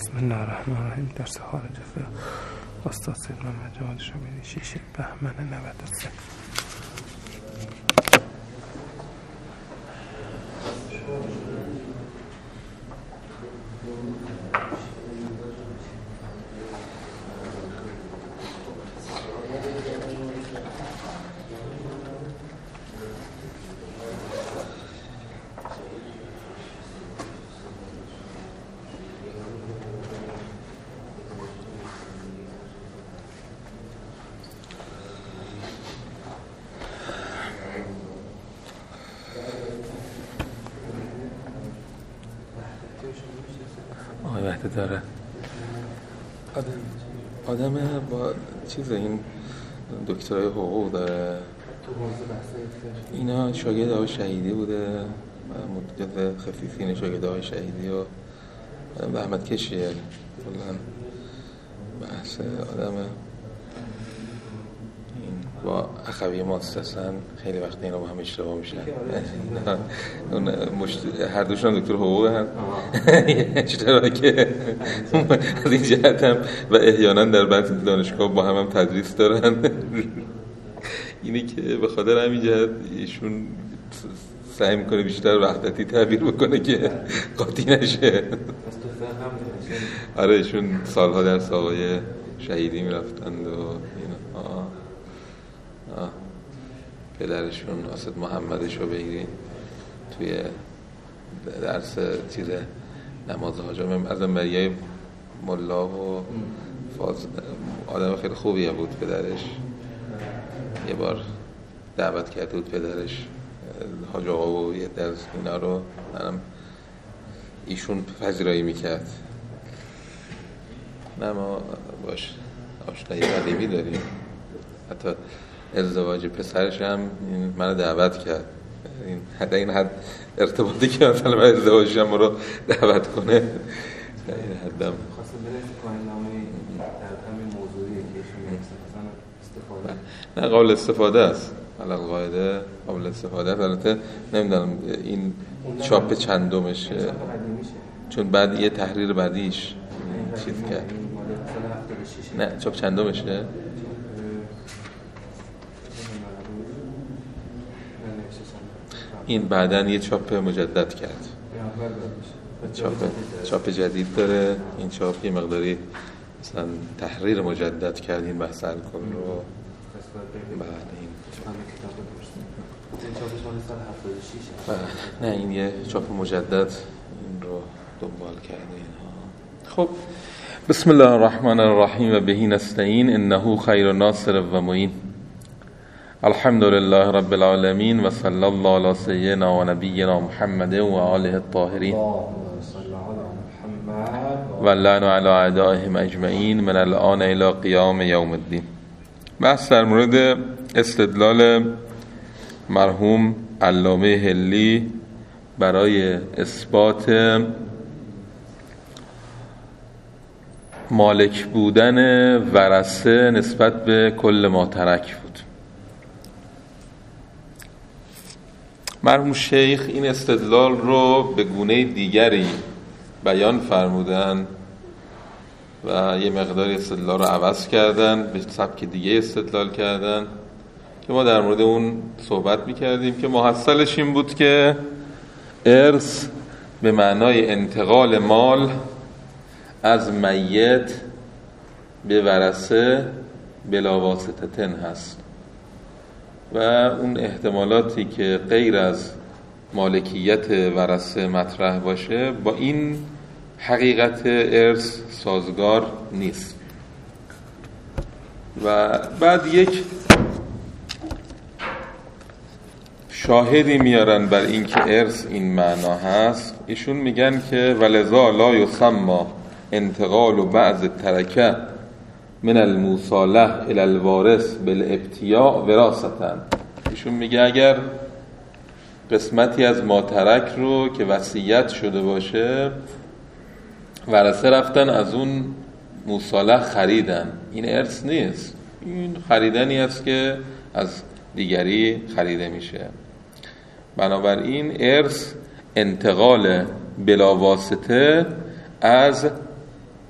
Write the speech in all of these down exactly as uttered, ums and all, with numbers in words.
بسم الله الرحمن الرحیم. درس خارج فقه استاد سید محمد جواد شامیری، شیشه بهمن نود و سه. آقای وحده داره آدم با چیز این دکترای حقوق داره، اینا شاگرد آقای شهیدی بوده، جز خفیفین شاگرد آقای شهیدی و زحمت کشیه. کلا بحث آدم با اخوی مؤسسن خیلی وقت اینا با هم اشتباه میشن. اون مشت... هر دوشون دکتر حقوق هم اشتراکه از این جهت هم و احیانا در بعضی دانشگاه با هم هم تدریس دارن. اینی که به خاطر همین جهت ایشون سعی میکنه بیشتر وحدتی تعبیر بکنه که قاطی نشه. آره ایشون سالها در آقای شهیدی میرفتند و اینا. آه. آه. پدرشون اسد محمدش رو بگیرین توی درس چیز نماز حاجم از مریای ملا و فاز آدم خیلی خوبیه بود پدرش. یه بار دعوت کرده بود پدرش حاج آقا و یه درس اینا رو منم ایشون پذیرایی میکرد. نه ما باش آشنایی قدیمی داریم، حتی ازدواج پسرش هم منو دعوت کرد. این حد این حد ارتباطی که مثلا من ازدواجش هم رو دعوت کنه این حدم خواستم برسه پایین نامه در همین موضوعی که ایشون استفاده نه قابل استفاده است، علاوه قاعده قابل استفاده است. البته نمیدونم این چاپ چندمشه، چون بعد یه تحریر بعدیش چیز کرد. نه چاپ چندمشه؟ این بعدن یه چاپ مجدد کرد، چاپ چاپ جدید داره. این چاپ یه مقداری مثلا تحریر مجدد کرد این بحث الکل رو. بعد این نه این یه چاپ مجدد این رو دنبال کرده اینها. خب بسم الله الرحمن الرحیم و بهی نستعین انه خیر ناصر و معین. الحمد لله رب العالمین و صلی الله علی سیدنا و نبینا محمد و آله الطاهرین و لعن علی اعدائهم اجمعین من الان الی قیام یوم الدین. بحث در مورد استدلال مرحوم علامه حلی برای اثبات مالک بودن ورثه نسبت به کل ما ترک بود. مرحوم شیخ این استدلال رو به گونه دیگری بیان فرمودن و یه مقداری استدلال رو عوض کردن، به سبک دیگه استدلال کردن که ما در مورد اون صحبت میکردیم که محصلش این بود که ارث به معنای انتقال مال از میت به ورثه بلا واسطتن هست و اون احتمالاتی که غیر از مالکیت ورثه مطرح باشه با این حقیقت ارث سازگار نیست. و بعد یک شاهدی میارن بر این که ارث این معنا هست. ایشون میگن که ولذا لا یسمى انتقال و بعض ترکه من المصالح الى الوارث بالابتیاء وراثتا. ایشون میگه اگر قسمتی از ما ترک رو که وصیت شده باشه ورثه رفتن از اون مصالح خریدن، این ارث نیست، این خریدنی است که از دیگری خریده میشه. بنابراین ارث انتقال بلا واسطه از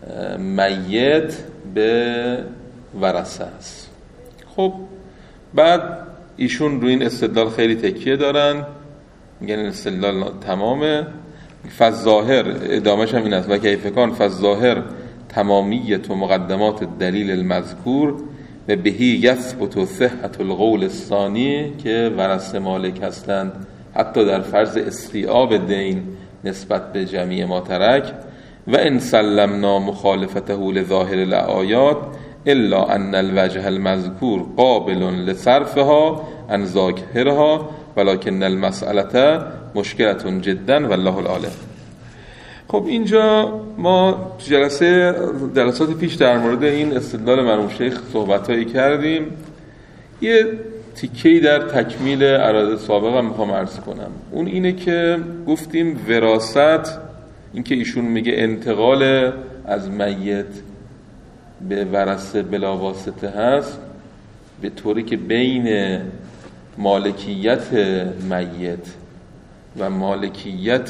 میت به ورثه است. خب بعد ایشون روی این استدلال خیلی تکیه دارن، میگن این استدلال تمامه. فظاهر ادامهش هم این است و کیف کان فظاهر تمامیت و مقدمات الدلیل المذکور و بهی یثبت صحت القول الثانی که ورثه مالک هستند حتی در فرض استیعاب دین نسبت به جمیع ما ترک و ان سلمنا مخالفته لظاهر الآیات الا ان الوجه المذکور قابل لصرفها عن ظاهرها ولكن المسألة مشکلة جدا والله العالم. خب اینجا ما جلسه جلسات پیش در مورد این استدلال مرحوم شیخ صحبتایی کردیم. یه تیکه‌ای در تکمیل اراده سابقا میخوام عرض کنم. اون اینه که گفتیم وراثت، این که ایشون میگه انتقال از میت به ورثه بلا واسطه هست، به طوری که بین مالکیت میت و مالکیت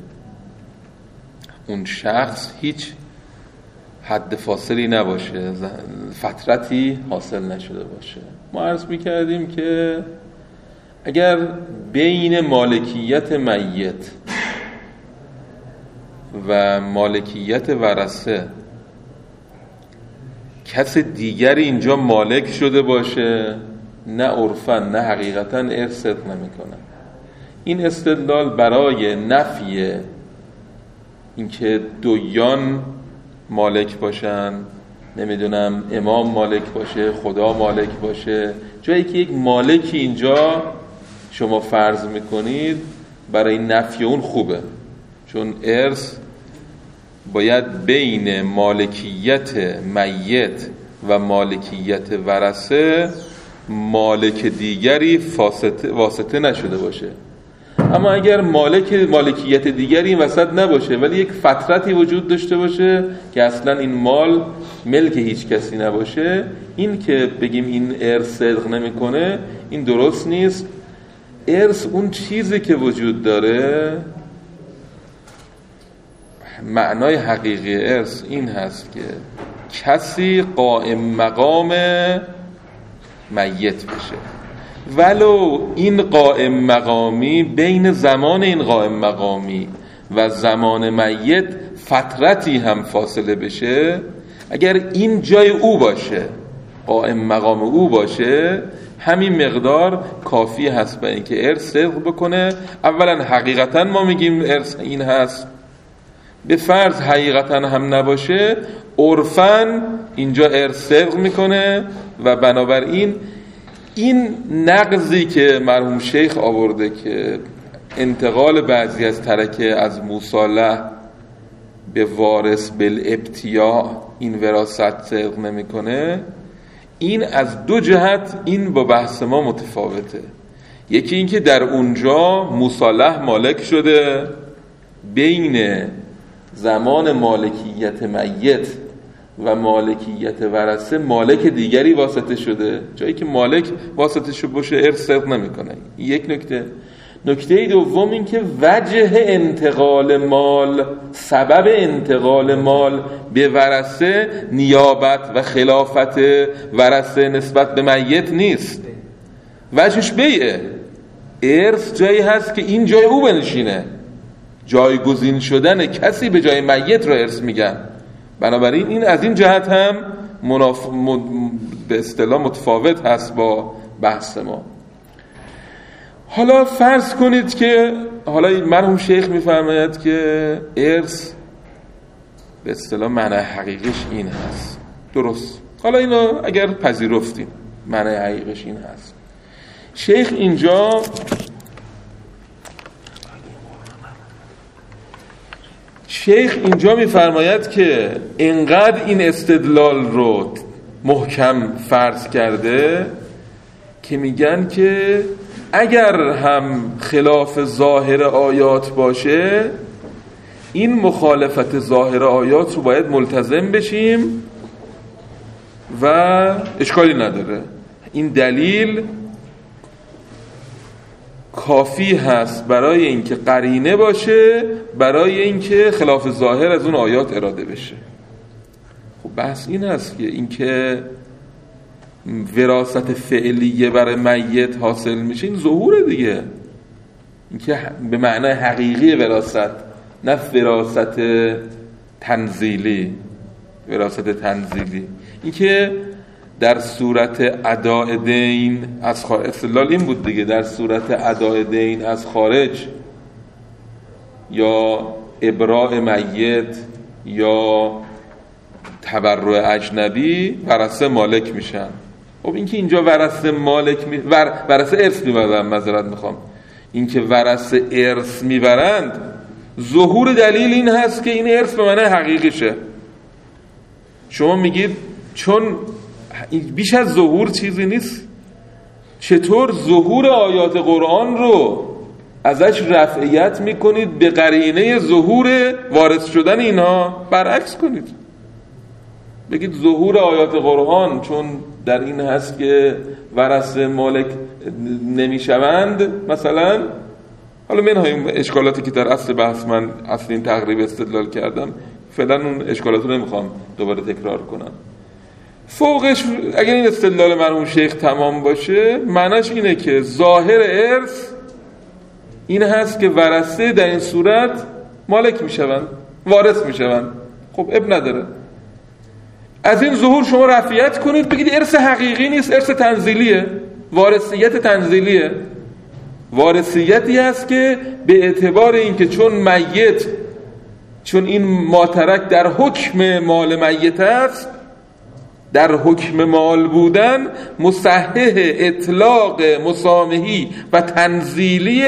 اون شخص هیچ حد فاصلی نباشه، فترتی حاصل نشده باشه. ما عرض میکردیم که اگر بین مالکیت میت و مالکیت ورثه کس دیگری اینجا مالک شده باشه، نه عرفاً نه حقیقتاً ارث صدق نمیکنه. این استدلال برای نفی اینکه دویان مالک باشن، نمیدونم امام مالک باشه، خدا مالک باشه، جایی که یک مالکی اینجا شما فرض میکنید، برای نفی اون خوبه، چون ارث باید بین مالکیت میت و مالکیت ورثه مالک دیگری واسطه, واسطه نشده باشه. اما اگر مالک مالکیت دیگری این وسط نباشه ولی یک فترتی وجود داشته باشه که اصلا این مال ملک هیچ کسی نباشه، این که بگیم این ارث صدق نمیکنه این درست نیست. ارث اون چیزی که وجود داره، معنای حقیقی ارث این هست که کسی قائم مقام میت بشه، ولو این قائم مقامی بین زمان این قائم مقامی و زمان میت فترتی هم فاصله بشه، اگر این جای او باشه، قائم مقام او باشه، همین مقدار کافی هست برای اینکه ارث صدق بکنه. اولا حقیقتا ما میگیم ارث این هست، به فرض حقیقتا هم نباشه، عرفاً اینجا ارث صدق میکنه و بنابراین این نقضی که مرحوم شیخ آورده که انتقال بعضی از ترکه از مصالح به وارث بالابتیاع این وراثت صدق نمیکنه، این از دو جهت این با بحث ما متفاوته. یکی این که در اونجا مصالح مالک شده، بین زمان مالکیت میت و مالکیت ورثه مالک دیگری واسطه شده، جایی که مالک واسطه شده باشه ارث صدق نمیکنه. یک نکته. نکته دوم این که وجه انتقال مال، سبب انتقال مال به ورثه نیابت و خلافت ورثه نسبت به میت نیست، وجهش بیعه. ارث جایی هست که این جای او بنشینه، جایگزین شدن کسی به جای میت را ارث میگن. بنابراین این از این جهت هم مناف... م... به اصطلاح متفاوت هست با بحث ما. حالا فرض کنید که حالا مرحوم شیخ میفرماید که ارث به اصطلاح معنی حقیقیش این هست، درست. حالا اینو اگر پذیرفتیم معنی حقیقیش این هست، شیخ اینجا شیخ اینجا میفرماید که اینقدر این استدلال رو محکم فرض کرده که میگن که اگر هم خلاف ظاهر آیات باشه، این مخالفت ظاهر آیات رو باید ملتزم بشیم و اشکالی نداره. این دلیل کافی هست برای اینکه قرینه باشه برای اینکه خلاف ظاهر از اون آیات اراده بشه. خب بحث این است که اینکه وراثت فعلیه برای میت حاصل میشه، این ظهوره دیگه، اینکه به معنای حقیقی وراثت، نه وراثت تنزیلی. وراثت تنزیلی اینکه در صورت اداء دین از خارج، استدلال این بود دیگه، در صورت اداء دین از خارج یا ابراء میت یا تبرع اجنبی ورثه مالک میشن. خب اینکه اینجا ورثه مالک می... ور... ورثه ارث میبرن، معذرت میخوام، اینکه ورثه ارث میبرند ظهور دلیل این هست که این ارث به معنی حقیقیشه. شما میگید چون بیش از ظهور چیزی نیست، چطور ظهور آیات قرآن رو ازش رفعیت میکنید به قرینه ظهور وارث شدن اینها؟ برعکس کنید، بگید ظهور آیات قرآن چون در این هست که ورثه مالک نمیشوند مثلا. حالا منهای اشکالاتی که در اصل بحث من اصل این تقریب استدلال کردم، فعلا اون اشکالات رو نمیخوام دوباره تکرار کنم. فوقش اگر این استدلال مرحوم شیخ تمام باشه، معناش اینه که ظاهر ارث این هست که ورثه در این صورت مالک میشوند، وارث میشوند. خب اب نداره، از این ظهور شما رفعیت کنید، بگید ارث حقیقی نیست، ارث تنزیلیه، وارثیت تنزیلیه. وارثیتی هست که به اعتبار اینکه چون میت، چون این ماترک در حکم مال میت است، در حکم مال بودن مصحح اطلاق مسامحی و تنزیلی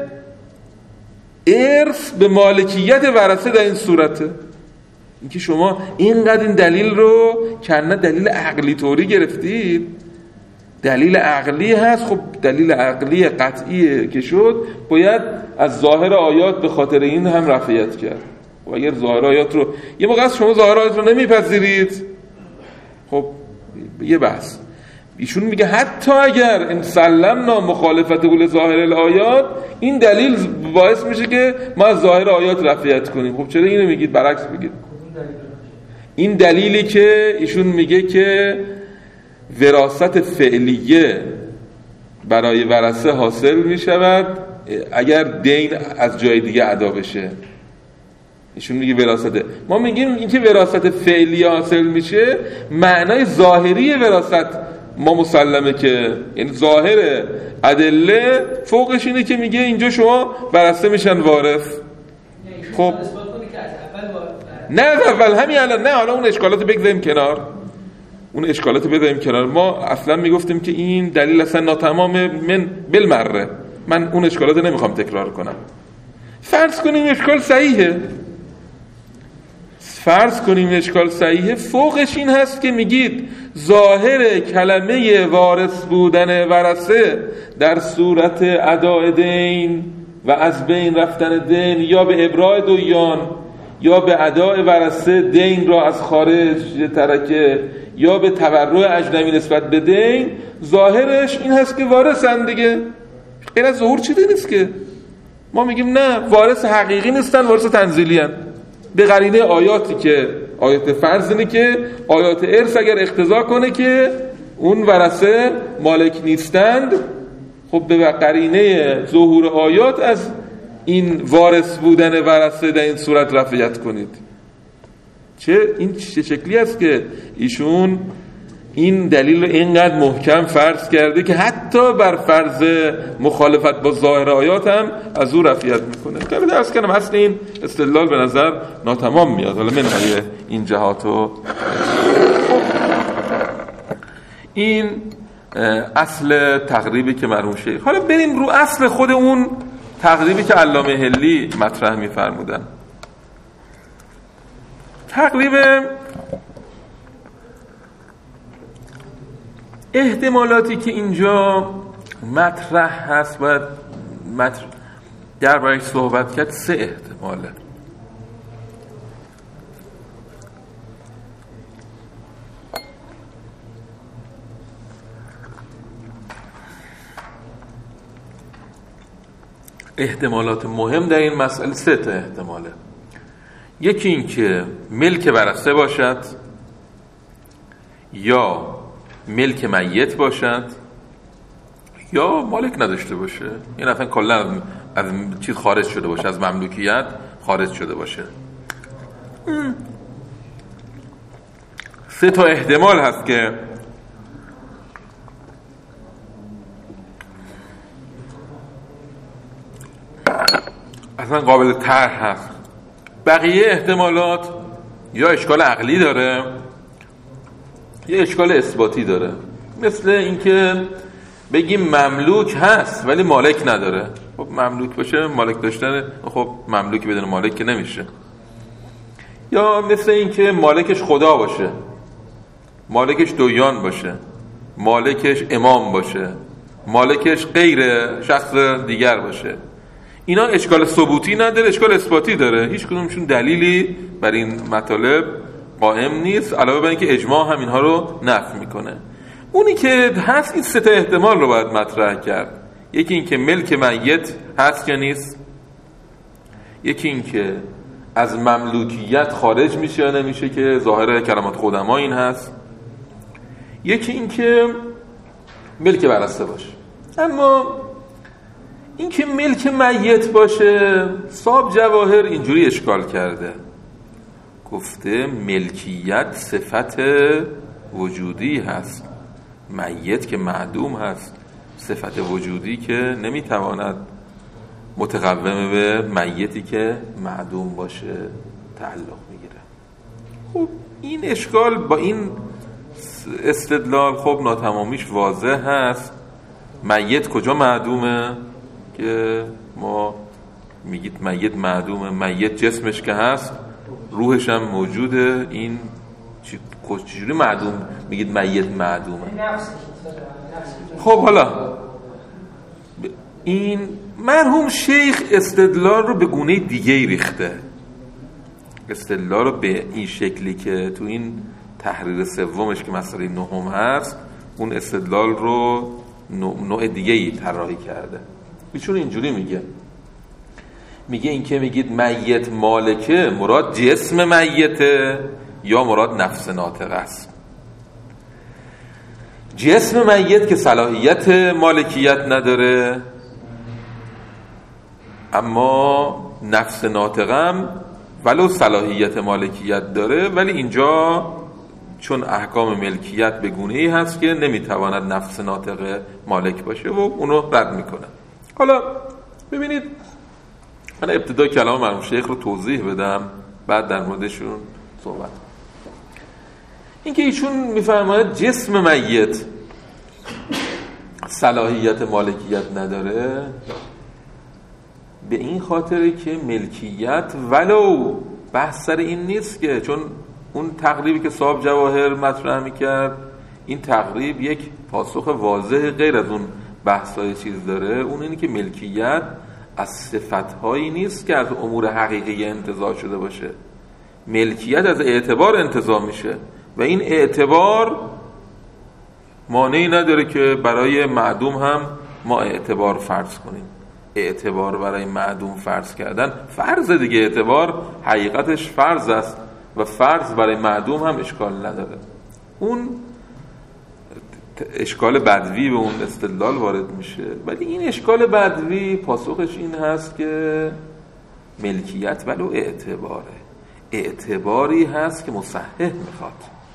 ارث به مالکیت ورثه در این صورته. اینکه شما اینقدر این دلیل رو کنه دلیل عقلی طوری گرفتید، دلیل عقلی هست. خب دلیل عقلی قطعی که شد باید از ظاهر آیات به خاطر این هم رفعیت کرد. و اگر ظاهر آیات رو یه موقع از شما ظاهر آیات رو نمیپذیرید، خب یه بحث. ایشون میگه حتی اگر ان سلمنا مخالفت قول ظاهر الآیات، این دلیل باعث میشه که ما از ظاهر آیات رفعیت کنیم. خب چرا اینو میگید؟ برعکس بگید. این دلیلی که ایشون میگه که وراثت فعلیه برای ورثه حاصل میشود اگر دین از جای دیگه ادا بشه. ایشون میگه وراثت، ما میگیم اینکه وراثت فعلی حاصل میشه، معنای ظاهری وراثت ما مسلمه که یعنی ظاهر ادله فوقش اینه که میگه اینجا شما ورثه میشن وارث. خب نه اول همین الان نه، حالا اون اشکالات بگذاریم کنار، اون اشکالات بذاریم کنار. ما اصلا میگفتیم که این دلیل اصلا ناتمام من بالمره، من اون اشکالات نمیخوام تکرار کنم. فرض کنیم اشکال صحیحه، فرض کنیم اشکال صحیحه، فوقش این هست که میگید ظاهر کلمه وارث بودن ورثه در صورت اداء دین و از بین رفتن دین یا به ابراء دویان یا به اداء ورثه دین را از خارج ترکه یا به تبرع اجنبی نسبت به دین، ظاهرش این هست که وارثن دیگه. غیر از ظهور چیزی نیست که. ما میگیم نه، وارث حقیقی نیستن، وارث تنزیلی هن. به قرینه آیاتی که آیات فرض اینه که آیات ارث اگر اقتضا کنه که اون ورثه مالک نیستند، خب به قرینه ظهور آیات از این وارث بودن ورثه در این صورت رفعیت کنید. چه این چه شکلی است که ایشون این دلیل رو اینقدر محکم فرض کرده که حتی بر فرض مخالفت با ظاهر آیات هم از او رفعیت میکنه. که درس کنم اصل این استدلال به نظر ناتمام میاد. حالا منهای این جهاتو این اصل تقریبی که مرحوم شیخ. حالا بریم رو اصل خود اون تقریبی که علامه حلی مطرح میفرمودن. تقریب احتمالاتی که اینجا مطرح هست باید مطرح در برای صحبت کرد. سه احتماله. احتمالات مهم در این مسئله سه تا احتماله. یکی این که ملک ورثه باشد، یا ملک میت باشد یا مالک نداشته باشه، این اصلا کلا از, از چیز خارج شده باشه، از مملوکیت خارج شده باشه. سه تا احتمال هست که اصلا قابل طرح هست. بقیه احتمالات یا اشکال عقلی داره یا اشکال اثباتی داره. مثل اینکه بگیم مملوک هست ولی مالک نداره. خب مملوک باشه مالک داشتن، خب مملوکی بدون مالک که نمیشه. یا مثل اینکه مالکش خدا باشه، مالکش دویان باشه، مالکش امام باشه، مالکش غیر شخص دیگر باشه. اینا اشکال ثبوتی نداره، اشکال اثباتی داره. هیچ کدومشون دلیلی بر این مطالب قائم نیست، علاوه بر اینکه اجماع هم اینها رو نفی میکنه. اونی که هست این سه تا احتمال رو باید مطرح کرد. یکی این که ملک میت هست یا نیست، یکی این که از مملوکیت خارج میشه یا نمیشه که ظاهر کلمات قدما این هست، یکی این که ملک برسته باشه. اما این که ملک میت باشه صاحب جواهر اینجوری اشکال کرده، گفته ملکیت صفت وجودی هست، میت که معدوم هست، صفت وجودی که نمیتواند متقوم به میتی که معدوم باشه تعلق میگیره. خب این اشکال با این استدلال خب ناتمامیش واضح هست. میت کجا معدومه که ما میگید میت معدومه؟ میت جسمش که هست روحش هم موجوده، این چجوری معدوم میگید میت معدومه؟ خب حالا این مرحوم شیخ استدلال رو به گونه دیگه ریخته. استدلال رو به این شکلی که تو این تحریر سومش که مسئله نهم هست، اون استدلال رو نوع دیگه ای طراحی کرده. ایشون اینجوری میگه، میگه این که میگید میت مالکه، مراد جسم میته یا مراد نفس ناطق است؟ جسم میت که صلاحیت مالکیت نداره، اما نفس ناطقم ولو صلاحیت مالکیت داره، ولی اینجا چون احکام ملکیت به گونه‌ای هست که نمیتواند نفس ناطق مالک باشه و اونو رد میکنه. حالا ببینید، من ابتدا کلام مرحوم شیخ رو توضیح بدم، بعد در موردشون صحبت. این که ایشون میفرماید جسم میت صلاحیت مالکیت نداره، به این خاطره که ملکیت ولو بحث سر این نیست که، چون اون تقریبی که صاحب جواهر مطرح میکرد، این تقریب یک پاسخ واضح غیر از اون بحثای چیز داره. اون اینه که ملکیت از صفتهایی نیست که از امور حقیقی انتزاع شده باشه. ملکیت از اعتبار انتزاع میشه و این اعتبار مانعی نداره که برای معدوم هم ما اعتبار فرض کنیم. اعتبار برای معدوم فرض کردن فرض دیگه، اعتبار حقیقتش فرض است و فرض برای معدوم هم اشکال نداره. اون اشکال بدوی به اون استدلال وارد میشه، ولی این اشکال بدوی پاسخش این هست که ملکیت ولو اعتباره، اعتباری هست که مصحح میخواد.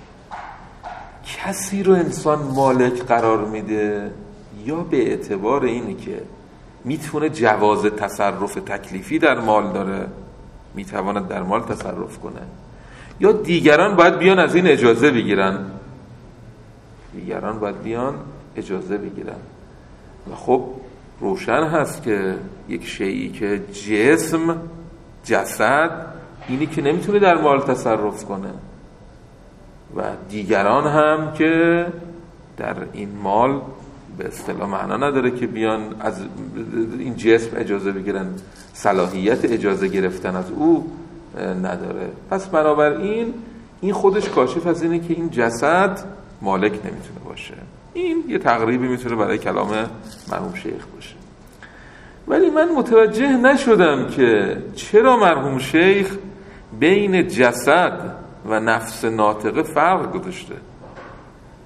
کسی رو انسان مالک قرار میده یا به اعتبار اینی که میتونه جواز تصرف تکلیفی در مال داره، میتواند در مال تصرف کنه، یا دیگران باید بیان از این اجازه بگیرن، دیگران باید بیان اجازه بگیرن. و خب روشن هست که یک شیئی که جسم، جسد، اینی که نمیتونه در مال تصرف کنه و دیگران هم که در این مال به اصطلاح معنا نداره که بیان از این جسم اجازه بگیرن، صلاحیت اجازه گرفتن از او نداره. پس بنابراین این خودش کاشف از اینه که این جسد مالک نمیتونه باشه. این یه تقریبی میتونه برای کلام مرحوم شیخ باشه، ولی من متوجه نشدم که چرا مرحوم شیخ بین جسد و نفس ناطقه فرق گذاشته.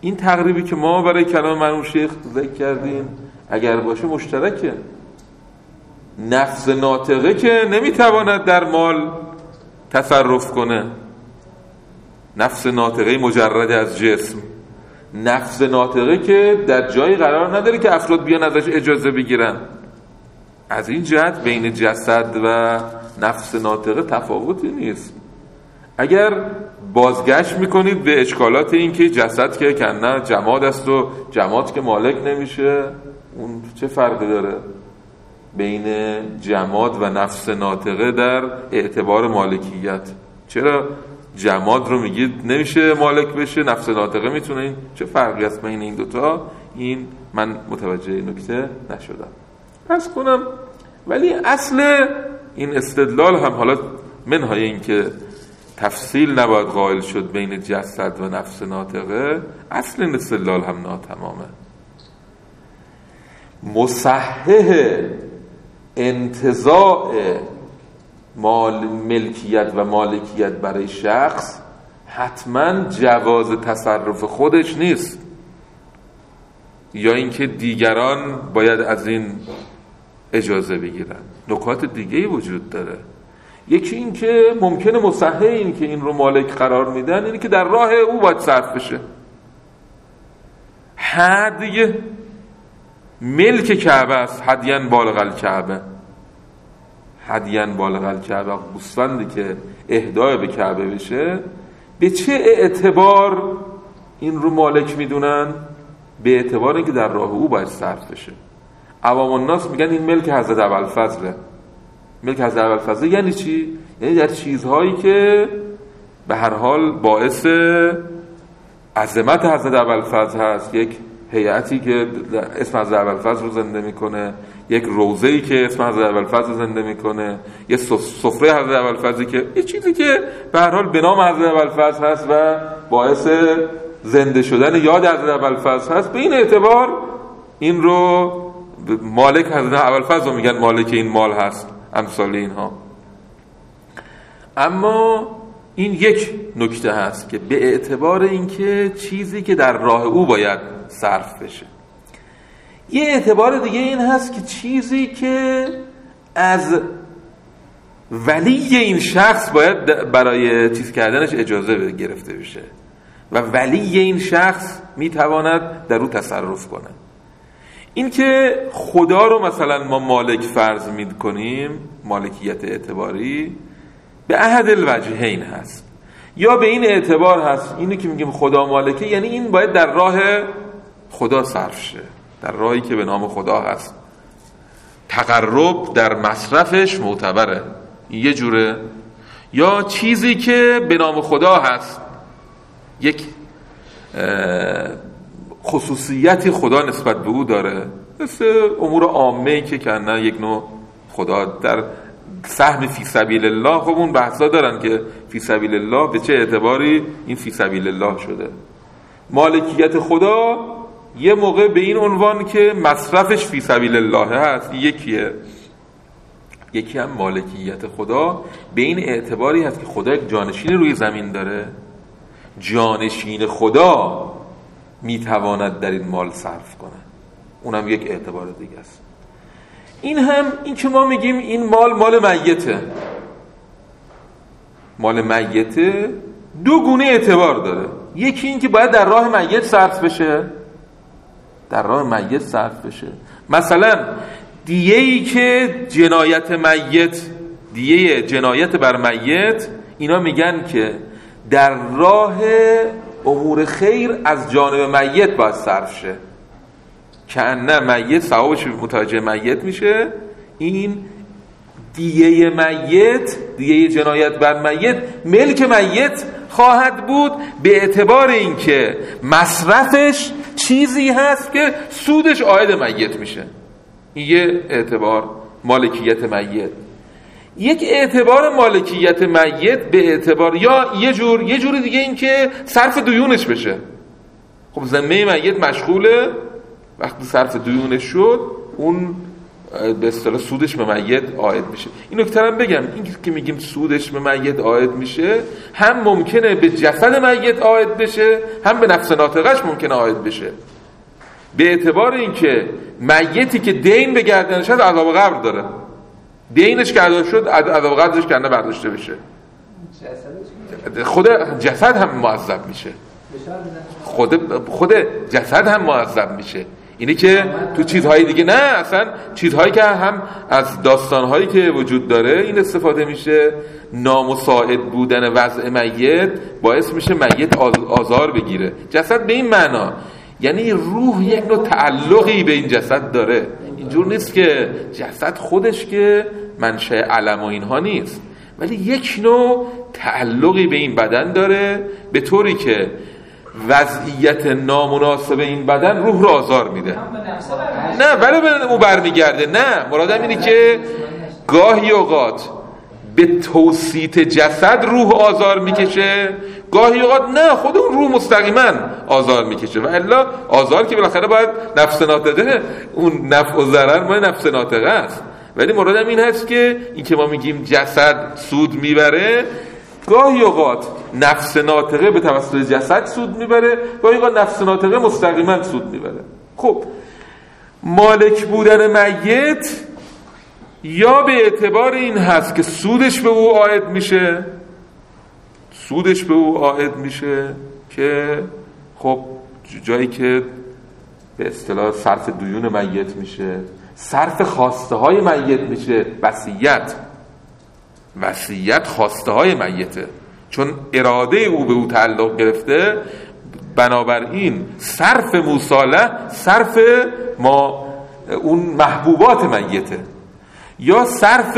این تقریبی که ما برای کلام مرحوم شیخ ذکر کردیم اگر باشه مشترکه. نفس ناطقه که نمیتواند در مال تصرف کنه، نفس ناطقه مجرد از جسم، نفس ناطقه که در جایی قرار نداره که افراد بیان ازش اجازه بگیرن. از این جهت بین جسد و نفس ناطقه تفاوتی نیست. اگر بازگشت میکنید به اشکالات این که جسد که کنه جماد است و جماد که مالک نمیشه، اون چه فرقی داره بین جماد و نفس ناطقه در اعتبار مالکیت؟ چرا جماد رو میگید نمیشه مالک بشه، نفس ناطقه میتونه؟ این چه فرقی است بین این دوتا؟ این من متوجه نکته نشدم. پس کنم ولی اصل این استدلال هم، حالا منهای این که تفصیل نباید قائل شد بین جسد و نفس ناطقه، اصل این استدلال هم ناتمامه. مصحح انتزاع مال ملکیت و مالکیت برای شخص حتما جواز تصرف خودش نیست، یا اینکه دیگران باید از این اجازه بگیرن. نکات دیگه‌ای وجود داره. یکی این که ممکنه مصحح این که این رو مالک قرار میدن اینی که در راه او باید صرف بشه. هدی ملک کعبه است، هدیان بالغ الکعبه، هدیان بالغ الکعبه، گوسفندی که اهدای به کعبه بشه، به چه اعتبار این رو مالک میدونن؟ به اعتبار اینکه در راه او باید صرف بشه. عوام الناس میگن این ملک حضرت ابوالفضله. ملک حضرت ابوالفضل یعنی چی؟ یعنی در چیزهایی که به هر حال باعث عظمت حضرت ابوالفضل هست، یک هیئتی که اسم حضرت ابوالفضل رو زنده میکنه، یک روضه‌ای که اسم حضرت ابوالفضل رو زنده میکنه، یک سفره حضرت ابوالفضلی که یه چیزی که به هر حال به نام حضرت ابوالفضل هست و باعث زنده شدن یاد حضرت ابوالفضل هست، به این اعتبار این رو مالک حضرت ابوالفضل رو میگن مالک این مال هست، امثال اینها. اما این یک نکته هست که به اعتبار اینکه چیزی که در راه او باید صرف بشه. یه اعتبار دیگه این هست که چیزی که از ولی این شخص باید برای چیز کردنش اجازه گرفته بشه و ولی این شخص میتواند در او تصرف کنه. این که خدا رو مثلا ما مالک فرض می‌کنیم، مالکیت اعتباری به احد الوجهین هست، یا به این اعتبار هست اینی که میگیم خدا مالکه، یعنی این باید در راه خدا صرف شه، در راهی که به نام خدا هست، تقرب در مصرفش معتبره، یه جوره. یا چیزی که به نام خدا هست، یک خصوصیتی خدا نسبت به او داره، مثل امور عامه‌ای که کنه یک نوع خدا در سهم فی سبیل الله. خب اون بحثا دارن که فی سبیل الله به چه اعتباری این فی سبیل الله شده. مالکیت خدا یه موقع به این عنوان که مصرفش فی سبیل الله هست یکیه، یکی هم مالکیت خدا به این اعتباری هست که خدا یک جانشین روی زمین داره، جانشین خدا میتواند در این مال صرف کنه، اونم یک اعتبار دیگه است. این هم این که ما میگیم این مال مال میته، مال میته دو گونه اعتبار داره. یکی این که باید در راه میت صرف بشه، در راه میت صرف بشه. مثلا دیه‌ای که جنایت میت، دیه جنایت بر میت، اینا میگن که در راه امور خیر از جانب میت باید صرف شه، که نه میت ثوابش متوجه میت میشه. این دیه میت، دیه جنایت بر میت ملک میت خواهد بود به اعتبار اینکه مصرفش چیزی هست که سودش عاید میت میشه. این یه اعتبار مالکیت میت. یک اعتبار مالکیت میت به اعتبار یا یه جور یه جور دیگه این که صرف دیونش بشه. خب ذمه میت مشغوله، وقتی صرف دیونش شد اون به اصطلاح سودش به میت عاید میشه. این نکته هم بگم، این که میگیم سودش به میت عاید میشه، هم ممکنه به جسد میت عاید بشه، هم به نفس ناطقش ممکنه عاید بشه، به اعتبار اینکه میتی که دین به گردنش هست عذاب قبر داره، دینش کرده شد عذاب قبرش کنده برداشته بشه، خود جسد هم معذب میشه، خود خود جسد هم معذب میشه. اینی که تو چیزهای دیگه نه، اصلا چیزهایی که هم از داستانهایی که وجود داره این استفاده میشه، نامساعد بودن وضع میت باعث میشه میت آزار بگیره. جسد به این معنا یعنی روح یک نوع تعلقی به این جسد داره، اینجور نیست که جسد خودش که منشأ علم و اینها نیست، ولی یک نوع تعلقی به این بدن داره، به طوری که وضعیت نامناسب این بدن روح رو آزار میده. نه ولی به اون برمیگرده. نه، مرادم اینه که گاهی اوقات به توسیط جسد روح آزار میکشه، گاهی اوقات نه، خود اون روح مستقیما آزار میکشه، و الا آزار که بالاخره باید نفس ناطقه، اون نفع و ضرر مال نفس ناطقه است. ولی مرادم این هست که این که ما میگیم جسد سود میبره، گاهی اوقات نفس ناطقه به توسط جسد سود میبره، گاهی اوقات نفس ناطقه مستقیما سود میبره. خب مالک بودن میت یا به اعتبار این هست که سودش به او عاید میشه، سودش به او عاید میشه که خب جایی که به اصطلاح صرف دیون میت میشه، صرف خواسته های میت میشه، وصیت وصیت خواسته های میته، چون اراده او به او تعلق گرفته، بنابراین صرف مصالح صرف ما اون محبوبات میته، یا صرف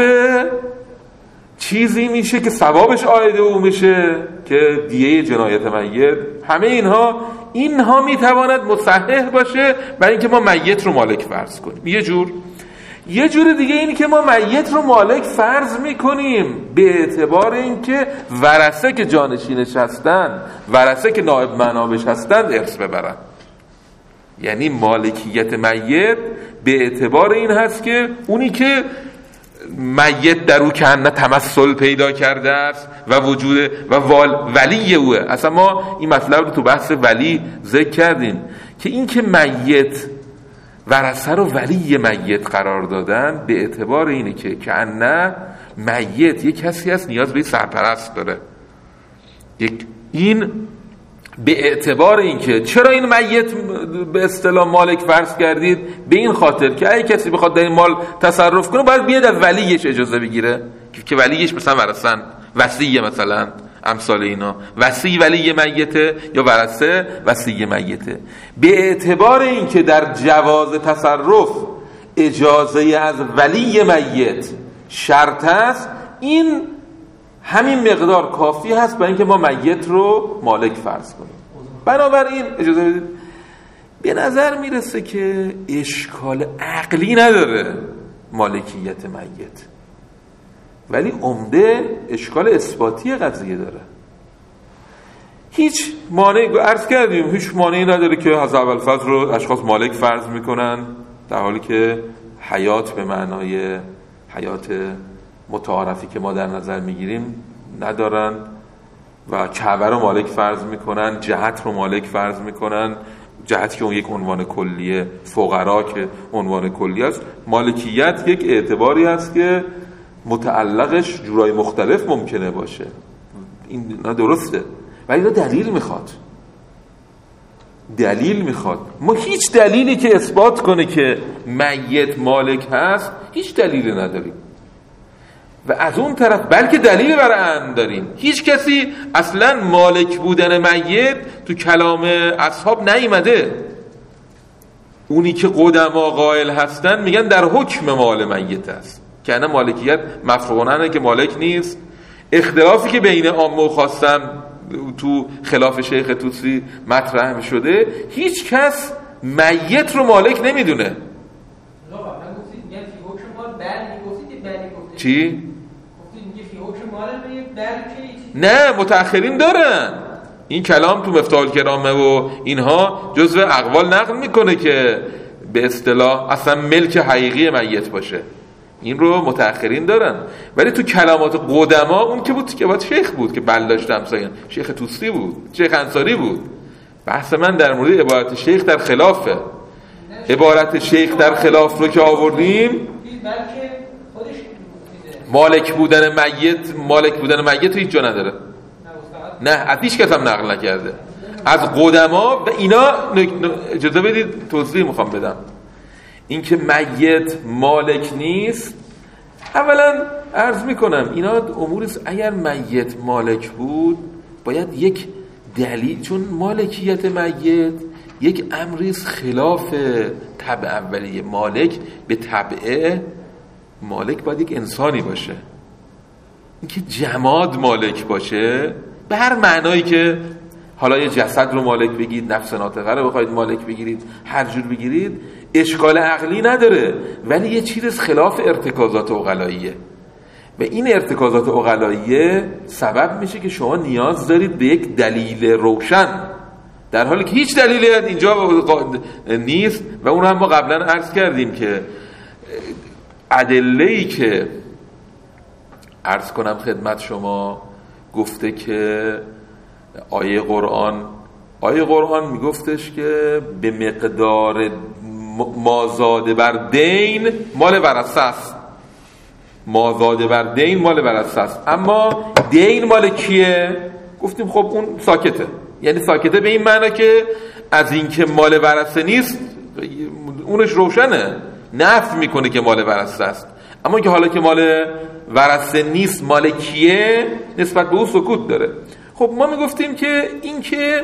چیزی میشه که ثوابش عاید او میشه که دیه جنایت میت. همه اینها اینها میتواند مصحح باشه برای اینکه ما میت رو مالک فرض کنیم. یه جور یه جور دیگه اینی که ما میت رو مالک فرض میکنیم به اعتبار اینکه ورثه که جانشینش هستن، ورثه که نائب منابش هستن ارث ببرن. یعنی مالکیت میت به اعتبار این هست که اونی که میت در او کنه تمثل پیدا کرده است و وجود و ولی اوه. اصلا ما این مطلب رو تو بحث ولی ذکر کردیم که این که میت ورثه رو ولی میت قرار دادن به اعتبار اینه که کنه میت یک کسی هست نیاز به سرپرست داره. یک این به اعتبار اینکه چرا این میت به اصطلاح مالک فرض کردید؟ به این خاطر که اگه کسی بخواد در این مال تصرف کنه باید بیاد از ولیش اجازه بگیره که ولیش مثلا ورثن، وصی مثلا امثال اینا، وصی ولی میته یا ورثه وصی میته. به اعتبار اینکه در جواز تصرف اجازه از ولی میت شرط است، این همین مقدار کافی هست برای اینکه ما میت رو مالک فرض کنیم. بنابراین اجازه بدید، به نظر میرسه که اشکال عقلی نداره مالکیت میت، ولی عمده اشکال اثباتی قضیه داره. هیچ مانعی عرض کردیم هیچ مانعی نداره که حضرت ابوالفضل رو اشخاص مالک فرض میکنن در حالی که حیات به معنای حیات متعارفی که ما در نظر میگیریم ندارن، و کعبه رو مالک فرض میکنن، جهت رو مالک فرض میکنن، جهت که اون یک عنوان کلیه، فقرا که عنوان کلی است. مالکیت یک اعتباری است که متعلقش جورای مختلف ممکنه باشه، این نه درسته، ولی اینا دلیل میخواد دلیل میخواد ما هیچ دلیلی که اثبات کنه که میت مالک هست هیچ دلیلی نداریم، و از اون طرف بلکه دلیل برای ان داریم. هیچ کسی اصلا مالک بودن میت تو کلام اصحاب نیامده. اونی که قدما قائل هستن میگن در حکم مال میت است، که انا مالکیت مفروغانه که مالک نیست. اختلافی که بین عامه و خاصم تو خلاف شیخ طوسی مطرح شده، هیچ کس میت رو مالک نمیدونه. چی؟ نه، متأخرین دارن این کلام تو مفتاح الکرامه و اینها جزو اقوال نقل میکنه که به اصطلاح اصلا ملک حقیقی میت باشه. این رو متأخرین دارن، ولی تو کلمات قدما اون که بود که باید شیخ بود که بلداشت همسایان، شیخ توسی بود، شیخ انصاری بود. بحث من در مورد عبارت شیخ در خلافه. عبارت شیخ در خلاف رو که آوردیم، مالک بودن میت، مالک بودن میت هیچ جا نداره، نه از هیچ کس هم نقل نکرده از قدما. و اینا اجازه بدید توضیح میخوام بدم. این که میت مالک نیست، اولا عرض میکنم اینا اموریست. اگر میت مالک بود باید یک دلیل، چون مالکیت میت یک امریست خلاف طبع اولیه. مالک به طبعه مالک باید یک انسانی باشه. این که جماد مالک باشه به هر معنایی که حالا یه جسد رو مالک بگید، نفس ناطقه رو بخواید مالک بگیرید، هر جور بگیرید، اشکال عقلی نداره، ولی یه چیز خلاف ارتکازات عقلاییه و این ارتکازات عقلاییه سبب میشه که شما نیاز دارید به یک دلیل روشن، در حالی که هیچ دلیلی اینجا نیست. و اون هم ما قبلا عرض کردیم که ادله‌ای که عرض کنم خدمت شما گفته که آیه قرآن آیه قرآن میگفتش که به مقدار مازاده بر دین مال ورثه است، مازاده بر دین مال ورثه است، اما دین مال کیه؟ گفتیم خب اون ساکته، یعنی ساکته به این معنی که از این که مال ورثه نیست اونش روشنه، نفی میکنه که مال ورثه است. اما که حالا که مال ورثه نیست مال کیه نسبت به اون سکوت داره. خب ما میگفتیم که این که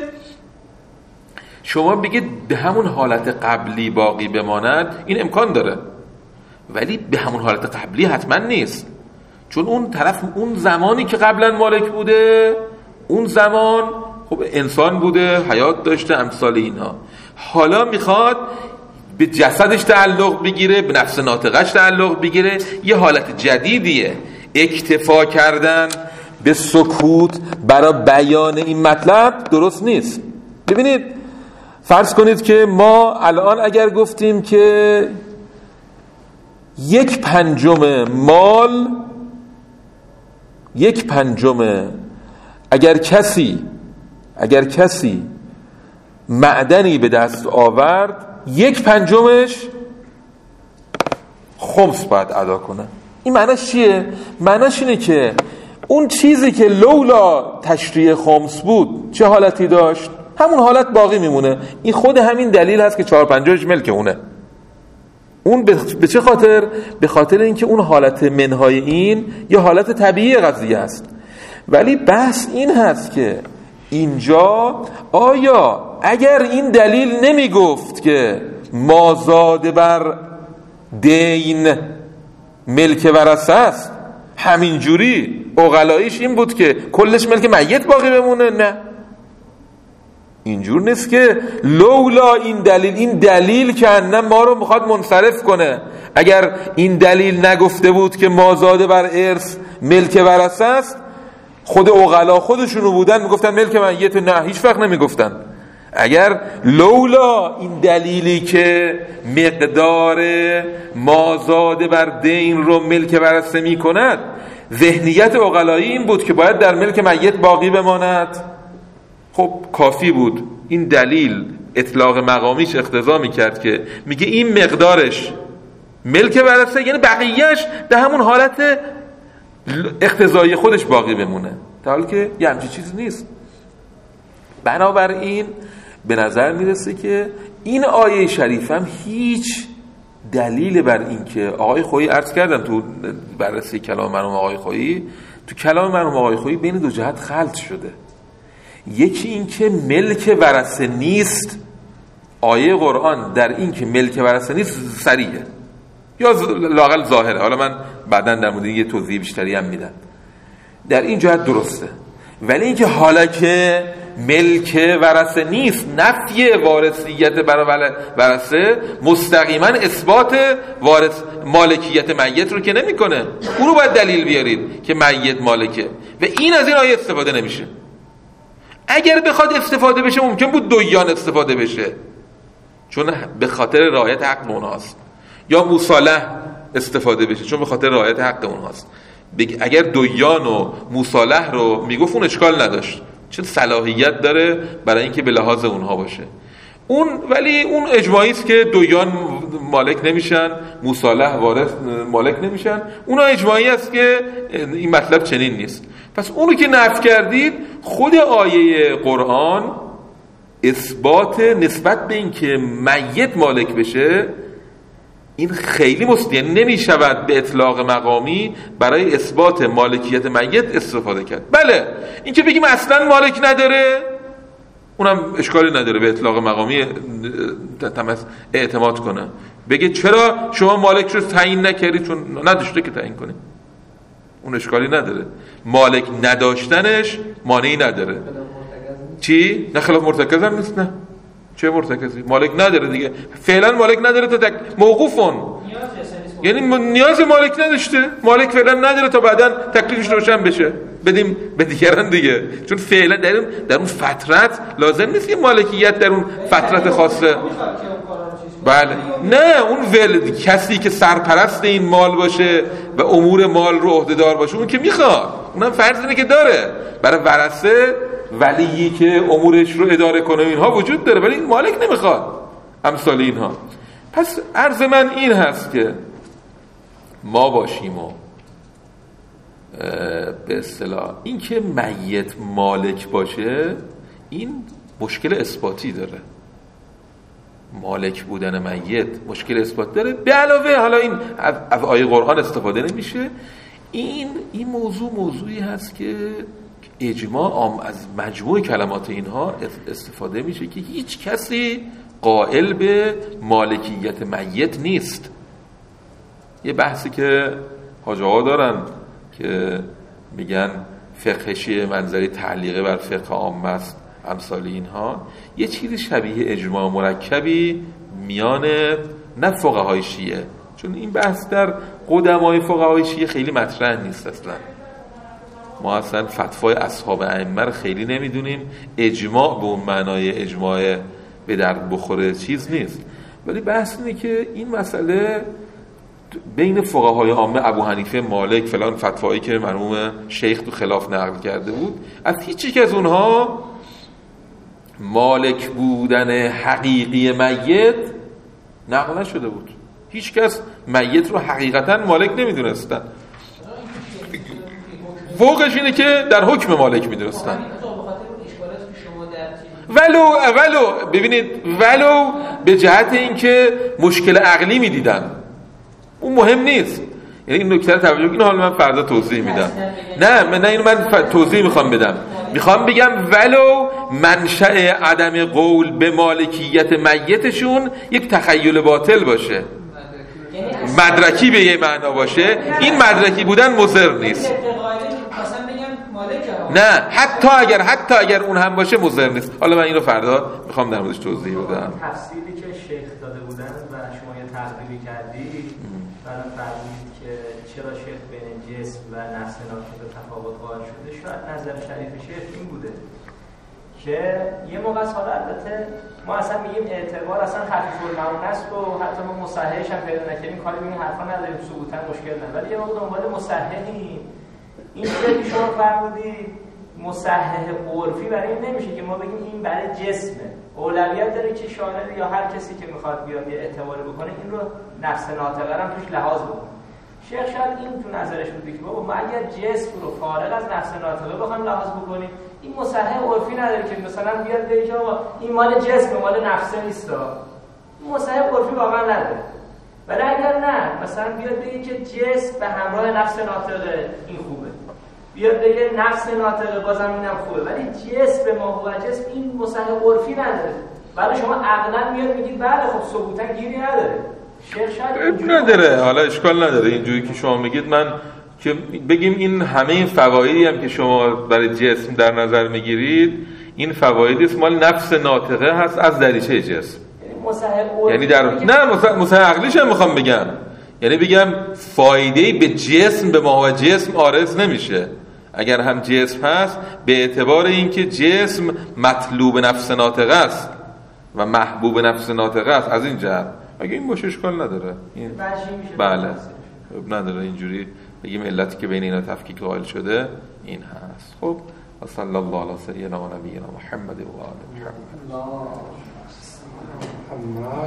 شما بگید به همون حالت قبلی باقی بماند این امکان داره، ولی به همون حالت قبلی حتما نیست، چون اون طرف اون زمانی که قبلا مالک بوده اون زمان خب انسان بوده، حیات داشته، امثال اینا. حالا میخواد به جسدش تعلق بگیره، به نفس ناطقش تعلق بگیره، یه حالت جدیدیه. اکتفا کردن به سکوت برای بیان این مطلب درست نیست. ببینید فرض کنید که ما الان اگر گفتیم که یک پنجم مال، یک پنجم اگر کسی اگر کسی معدنی به دست آورد، یک پنجمش خمس باید ادا کنه. این معنیش چیه؟ معنیش اینه که اون چیزی که لولا تشریع خمس بود چه حالتی داشت؟ همون حالت باقی میمونه. این خود همین دلیل هست که چهار پنجمش ملک اونه. اون به چه خاطر؟ به خاطر اینکه اون حالت منهای این یه حالت طبیعی قضیه است. ولی بحث این هست که اینجا آیا اگر این دلیل نمی گفت که مازاد بر دین ملک ورثه است، همین جوری عقلاییش این بود که کلش ملک میت باقی بمونه؟ نه، اینجور نیست که لولا این دلیل، این دلیل که نه ما رو میخواد منصرف کنه. اگر این دلیل نگفته بود که مازاد بر ارث ملک ورثه است، خود عقلا خودشونو بودن میگفتن ملک میت، نه هیچ وقت نمیگفتن. اگر لولا این دلیلی که مقدار مازاد بر دین رو ملک ورثه میکند، ذهنیت عقلایی این بود که باید در ملک میت باقی بماند، خب کافی بود. این دلیل اطلاق مقامیش اقتضا میکرد که میگه این مقدارش ملک ورثه، یعنی بقیهش در همون حالت اقتضایی خودش باقی بمونه، در حالی که یه همچین چیز نیست. بنابراین به نظر میرسه که این آیه شریف هم هیچ دلیل بر این که آقای خویی عرض کردم تو بررسی کلام مرحوم آقای خویی، تو کلام مرحوم آقای خویی بین دو جهت خلط شده. یکی این که ملک ورثه نیست، آیه قرآن در این که ملک ورثه نیست صریحه یا لااقل ظاهره، حالا من بعداً در مورد یه توضیح بیشتری هم میدم، در این جهت درسته. ولی اینکه حالا که ملک ورثه نیست، نفی وارثیت برای ورثه مستقیما اثبات وارث مالکیت میت رو که نمیکنه. اون رو باید دلیل بیارید که میت مالکه و این از این آیه استفاده نمیشه. اگر بخواد استفاده بشه ممکن بود دویان استفاده بشه، چون به خاطر رعایت حق اونهاست، یا مصالح استفاده بشه چون به خاطر رعایت حق اونهاست. اگر دویان و مصالح رو میگفت اون اشکال نداشت، چون صلاحیت داره برای اینکه به لحاظ اونها باشه. اون ولی اون اجماعی است که دویان مالک نمیشن، مصالح وارث مالک نمیشن. اونا اجماعی است که این مطلب چنین نیست. پس اونو که نفی کردید، خود آیه قرآن اثبات نسبت به این که میت مالک بشه این خیلی مستقیم نمیشود به اطلاق مقامی برای اثبات مالکیت میت استفاده کرد. بله این که بگیم اصلا مالک نداره اونم اشکالی نداره به اطلاق مقامی اعتماد کنه، بگه چرا شما مالک رو تعیین نکردید؟ چون نداشته که تعیین کنید، اون اشکالی نداره. مالک نداشتنش مانعی نداره. چی؟ نه خلاف مرتکز هم نیست. نه چه مرتکزی؟ مالک نداره دیگه، فعلا مالک نداره تا تک... موقوفون، یعنی نیاز مالک نداشته، مالک فعلا نداره تا بعداً تکلیفش روشن بشه بدیم به دیگران دیگه، چون فعلا در اون در اون فترت لازم نیست که مالکیت در اون فترت خاصه. بله نه اون ول کسی که سرپرست این مال باشه و امور مال رو عهده‌دار باشه اون که میخواد، اونم فرض اینه که داره. برای ورثه ولیی که امورش رو اداره کنه اینها وجود داره، ولی مالک نمیخواد امثال اینها. پس عرض من این هست که ما باشیم و به اصطلاح این که میت مالک باشه این مشکل اثباتی داره. مالک بودن میت مشکل اثبات داره، به علاوه حالا این از آیه قرآن استفاده نمیشه. این این موضوع موضوعی هست که اجماع از مجموع کلمات اینها استفاده میشه که هیچ کسی قائل به مالکیت میت نیست. یه بحثی که حاج آقا دارن که میگن فقه شیعه منظری تعلیقه بر فقه عام است امثال اینها، یه چیزی شبیه اجماع مرکبی میان نه فقهای شیعه، چون این بحث در قدمای فقهای شیعه خیلی مطرح نیست اصلا، ما اصلا فتوای اصحاب ائمه رو خیلی نمیدونیم، اجماع به اون معنای اجماع به درد بخوره چیز نیست. ولی بحث اینه که این مسئله بین فقهای عامه ابو حنیفه، مالک، فلان فتوایی که مرحوم شیخ تو خلاف نقل کرده بود، از هیچ یک از اونها مالک بودن حقیقی میت نقل نشده بود. هیچ کس میت رو حقیقتا مالک نمیدونستن، فوقش اینه که در حکم مالک میدونستن. ولو ولو ببینید ولو به جهت اینکه مشکل عقلی میدیدن اون مهم نیست. یعنی این نکته رو توجه کنید، حالا من فردا توضیح میدم. نه من نه اینو من توضیح میخوام بدم، میخوام بگم ولو منشأ عدم قول به مالکیت میتشون یک تخیل باطل باشه، مدرکی به یه معنا باشه، این مدرکی بودن مضر نیست. نه حتی اگر حتی اگر اون هم باشه مضر نیست. حالا من اینو فردا میخوام در موردش توضیح بدم. تفسیری که شیخ داده بودن و شما یه تقریبی کردید، بعد فرمودید که چرا شیخ بین جسم و نفس ناطقه تفاوت قائل شده، شاید نظر شریف شیخ این بوده که یه موقع حالا البته ما اصلا میگیم اعتبار اصلا خفیف المعون است و حتی ما مصححش هم پیدا نکردیم، کاری به این حرفا نداریم، ثبوتا مشکل نداره، ولی یه موقع دنبال مصححیم. این که شما فرمودید مصحح عرفی برای این نمیشه که ما بگیم این برای جسمه، اولویت داره که شاهد یا هر کسی که میخواد بیاد یه اعتباری بکنه این رو نفس ناطقه هم توش لحاظ بکنه. شیخ شاید این تو نظرش بوده که بابا ما اگر جسم رو فارغ از نفس ناطقه بخوایم لحاظ بکنیم این مصحح عرفی نداره که مثلا بیاد بگه که آقا این مال جسم مال نفسه نیست، این مصحح عرفی واقعا نداره. ولی اگر نه مثلا بیاد بگه که جسم به همراه نفس ناطقه این خوبه، بیاد بگه نفس ناطقه بازم اینم خوبه، ولی جسم به ما هو جسم این مصحح عرفی نداره. ولی شما عقلا میاد میگید بله خب ثبوتا گیری نداره. شیخ شاید نداره، حالا اشکال نداره اینجوری که شما میگید. من که بگیم این همه این فوایدی هم که شما برای جسم در نظر میگیرید این فوایدی است مال نفس ناطقه هست از دریچه جسم، یعنی در نه مصحح عقلیش هم میخوام بگم، یعنی بگم فایده‌ای به جسم به ما و جسم عارض نمیشه. اگر هم جسم هست به اعتبار اینکه جسم مطلوب نفس ناطقه است، و محبوب نفس ناطقه است از این جهت. اگه این باشه اشکال نداره. این بله نداره اینجوری بگیم علتی که بین اینا تفکیک قائل شده این هست. خب صلی الله علی سیدنا و نبینا محمد و آل محمد.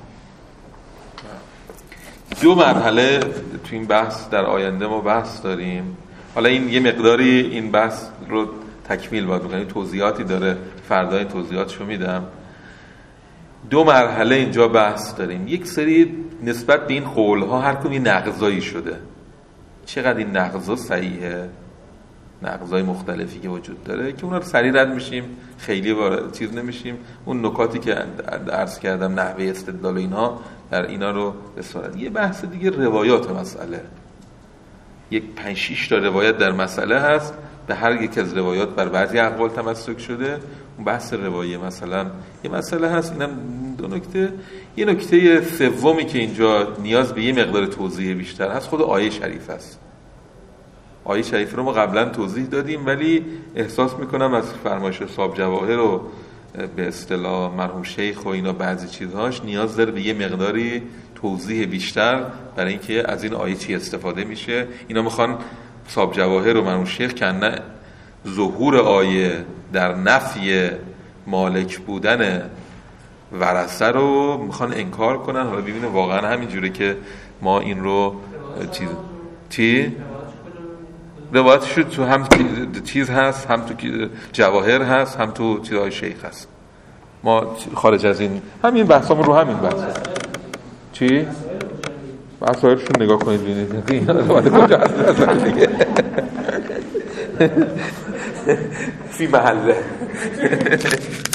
دو مرحله تو این بحث در آینده ما بحث داریم. حالا این یه مقداری این بحث رو تکمیل باید بکنیم، توضیحاتی داره، فردا این توضیحاتشو میدم. دو مرحله اینجا بحث داریم. یک سری نسبت به این قولها هر کدوم نقضایی شده. چقدر این نقضا صحیحه، نقضای مختلفی که وجود داره که اونا رو سریع رد میشیم، خیلی وارد چیز نمیشیم. اون نکاتی که عرض کردم نحوه استدلال و اینها در اینا رو بسازد. یه بحث دیگه روایات مسئله. یک پنج شش تا روایت در مسئله هست، به هر یک از روایات بر بعضی اقوال تمسک شده. اون بحث روایه مثلا یه مسئله هست. اینم دو نکته. یه نکته سومی که اینجا نیاز به یه مقدار توضیح بیشتر هست خود آیه شریف است. آیه شریف رو ما قبلا توضیح دادیم ولی احساس میکنم از فرمایش صاحب جواهر و به اصطلاح مرحوم شیخ و اینا بعضی چیزهاش نیاز داره به یه مقداری توضیح بیشتر برای اینکه از این آیه چی استفاده میشه. اینا میخوان صاحب جواهر و مرحوم شیخ کنه ظهور آیه در نفی مالک بودن ورثه رو میخوان انکار کنن. حالا ببینه واقعا همینجوره که ما این رو چیز چی روایتش تو هم چیز هست، هم تو جواهر هست، هم تو چیزهای شیخ هست. ما خارج از این همین بحثامون رو همین بحث چی مسائلشون نگاه کنید ببینید این روایت کجا هست دیگه فی محله